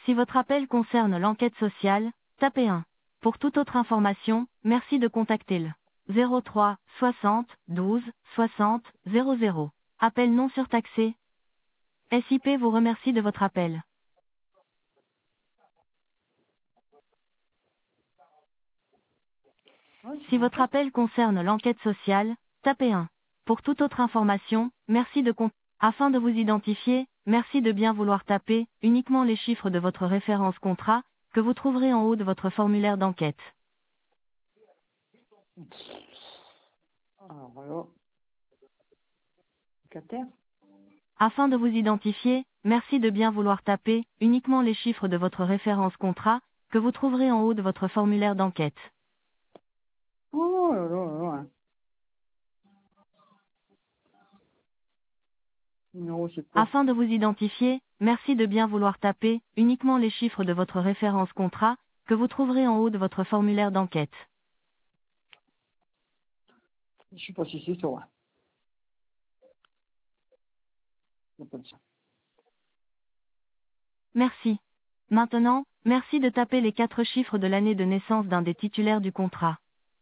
Si votre appel concerne l'enquête sociale, tapez 1. Pour toute autre information, merci de contacter le 03 60 12 60 00. Appel non surtaxé. SIP vous remercie de votre appel. Ouais, c'est Si bon, votre ça. appel concerne l'enquête sociale, tapez 1. Pour toute autre information, merci de Afin de vous identifier, merci de bien vouloir taper uniquement les chiffres de votre référence contrat que vous trouverez en haut de votre formulaire d'enquête. Alors là, locataire. Afin de vous identifier, merci de bien vouloir taper uniquement les chiffres de votre référence contrat que vous trouverez en haut de votre formulaire d'enquête. Oh là là là là. Numéro, c'est quoi? Afin de vous identifier, merci de bien vouloir taper uniquement les chiffres de votre référence contrat que vous trouverez en haut de votre formulaire d'enquête. Je sais pas si c'est ça. Ouais. C'est pas ça. Merci. Maintenant, merci de taper les 4 chiffres de l'année de naissance d'un des titulaires du contrat.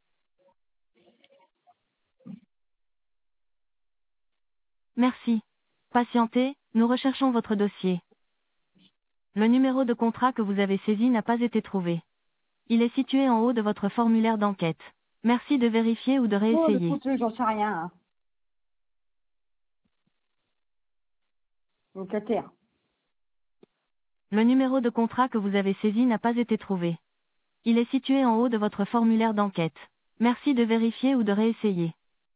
Merci. Patientez, nous recherchons votre dossier. Le numéro de contrat que vous avez saisi n'a pas été trouvé. Il est situé en haut de votre formulaire d'enquête. Merci de vérifier ou de Oh, le réessayer. poutre, j'en sais rien. Hein. Locataire. Le numéro de contrat que vous avez saisi n'a pas été trouvé. Il est situé en haut de votre formulaire d'enquête. Merci de vérifier ou de réessayer.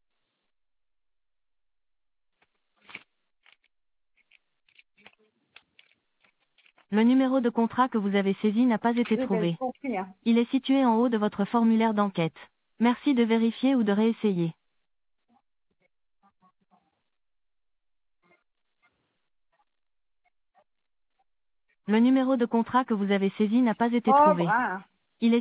Le numéro de contrat que vous avez saisi n'a pas été Eh ben, trouvé. j'ai compris. Hein. Il est situé en haut de votre formulaire d'enquête. Merci de vérifier ou de réessayer. Le numéro de contrat que vous avez saisi n'a pas été Oh, trouvé. brun. Hein.